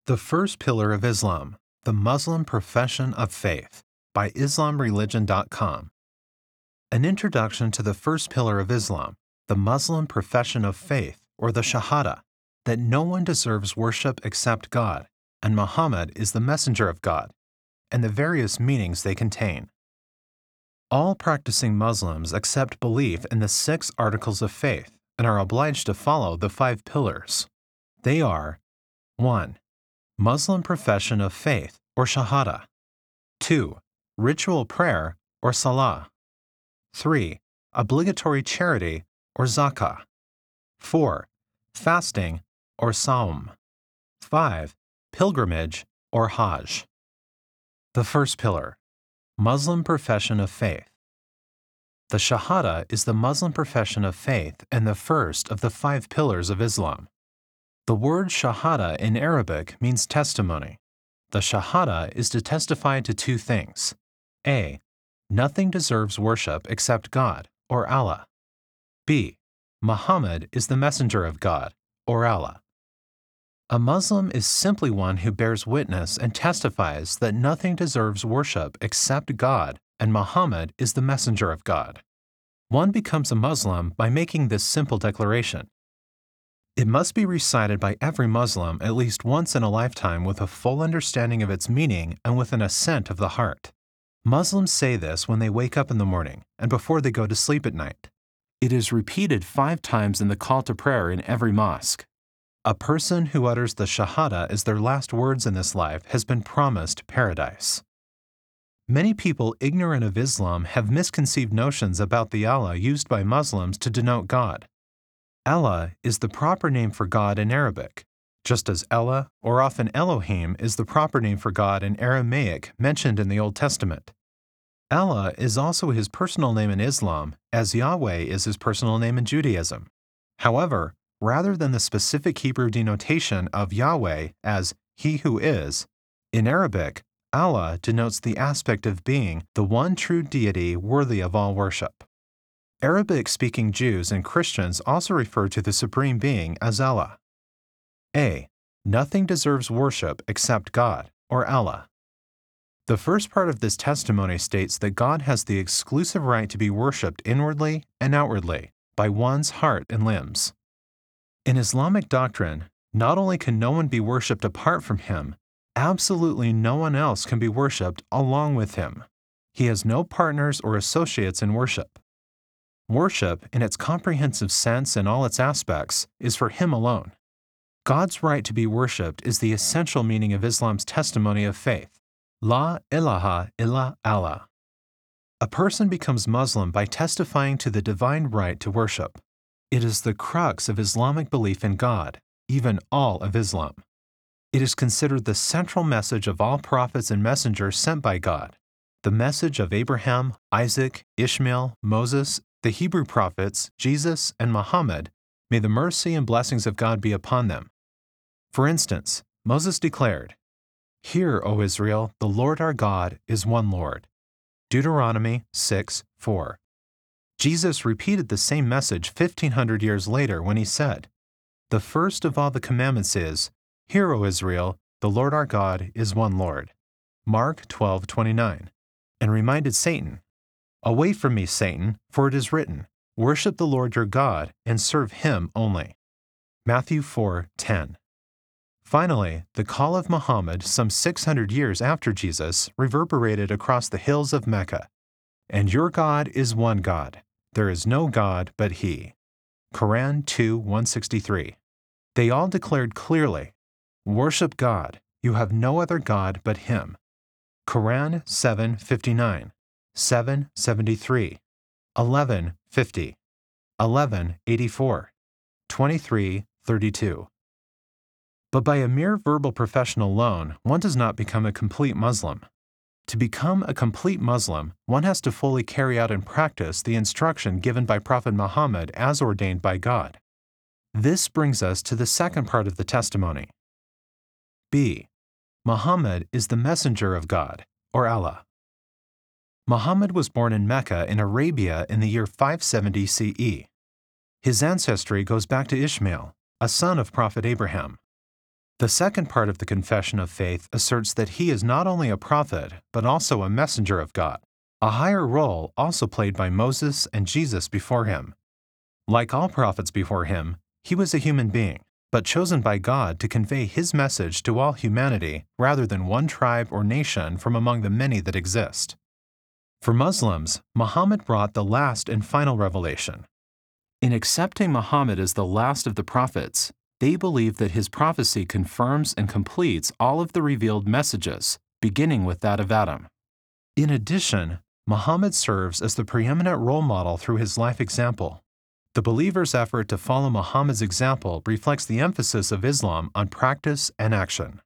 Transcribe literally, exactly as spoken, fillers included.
The First Pillar of Islam, The Muslim Profession of Faith, by Islam Religion dot com. An introduction to the first pillar of Islam, the Muslim profession of faith, or the Shahada, that no one deserves worship except God, and Muhammad is the messenger of God, and the various meanings they contain. All practicing Muslims accept belief in the six articles of faith and are obliged to follow the five pillars. They are one. Muslim profession of faith, or Shahada. two. Ritual prayer, or Salah. three. Obligatory charity, or Zakah. four. Fasting, or Saum. five. Pilgrimage, or Hajj. The first pillar, Muslim profession of faith. The Shahada is the Muslim profession of faith and the first of the five pillars of Islam. The word Shahada in Arabic means testimony. The Shahada is to testify to two things. A. Nothing deserves worship except God, or Allah. B. Muhammad is the messenger of God, or Allah. A Muslim is simply one who bears witness and testifies that nothing deserves worship except God, and Muhammad is the messenger of God. One becomes a Muslim by making this simple declaration. It must be recited by every Muslim at least once in a lifetime with a full understanding of its meaning and with an assent of the heart. Muslims say this when they wake up in the morning and before they go to sleep at night. It is repeated five times in the call to prayer in every mosque. A person who utters the Shahada as their last words in this life has been promised paradise. Many people ignorant of Islam have misconceived notions about the Allah used by Muslims to denote God. Allah is the proper name for God in Arabic, just as Ella, or often Elohim, is the proper name for God in Aramaic mentioned in the Old Testament. Allah is also his personal name in Islam, as Yahweh is his personal name in Judaism. However, rather than the specific Hebrew denotation of Yahweh as He who is, in Arabic, Allah denotes the aspect of being the one true deity worthy of all worship. Arabic-speaking Jews and Christians also refer to the Supreme Being as Allah. A. Nothing deserves worship except God, or Allah. The first part of this testimony states that God has the exclusive right to be worshipped inwardly and outwardly by one's heart and limbs. In Islamic doctrine, not only can no one be worshipped apart from him, absolutely no one else can be worshipped along with him. He has no partners or associates in worship. Worship, in its comprehensive sense and all its aspects, is for him alone. God's right to be worshipped is the essential meaning of Islam's testimony of faith. La ilaha illa Allah. A person becomes Muslim by testifying to the divine right to worship. It is the crux of Islamic belief in God, even all of Islam. It is considered the central message of all prophets and messengers sent by God, the message of Abraham, Isaac, Ishmael, Moses, the Hebrew prophets, Jesus, and Muhammad. May the mercy and blessings of God be upon them. For instance, Moses declared, "Hear, O Israel, the Lord our God is one Lord." Deuteronomy six four. Jesus repeated the same message fifteen hundred years later when he said, "The first of all the commandments is, Hear, O Israel, the Lord our God is one Lord." Mark twelve twenty-nine. And reminded Satan, "Away from me, Satan, for it is written, Worship the Lord your God and serve him only." Matthew four ten. Finally, the call of Muhammad some six hundred years after Jesus reverberated across the hills of Mecca. "And your God is one God. There is no God but He." Quran two one sixty-three. They all declared clearly, "Worship God. You have no other God but Him." Quran seven fifty-nine. seven seventy-three, eleven fifty, eleven eighty-four, twenty-three thirty-two. But by a mere verbal profession alone, one does not become a complete Muslim. To become a complete Muslim, one has to fully carry out in practice the instruction given by Prophet Muhammad as ordained by God. This brings us to the second part of the testimony. B. Muhammad is the messenger of God, or Allah. Muhammad was born in Mecca in Arabia in the year five seventy C E. His ancestry goes back to Ishmael, a son of Prophet Abraham. The second part of the Confession of Faith asserts that he is not only a prophet, but also a messenger of God, a higher role also played by Moses and Jesus before him. Like all prophets before him, he was a human being, but chosen by God to convey his message to all humanity rather than one tribe or nation from among the many that exist. For Muslims, Muhammad brought the last and final revelation. In accepting Muhammad as the last of the prophets, they believe that his prophecy confirms and completes all of the revealed messages, beginning with that of Adam. In addition, Muhammad serves as the preeminent role model through his life example. The believer's effort to follow Muhammad's example reflects the emphasis of Islam on practice and action.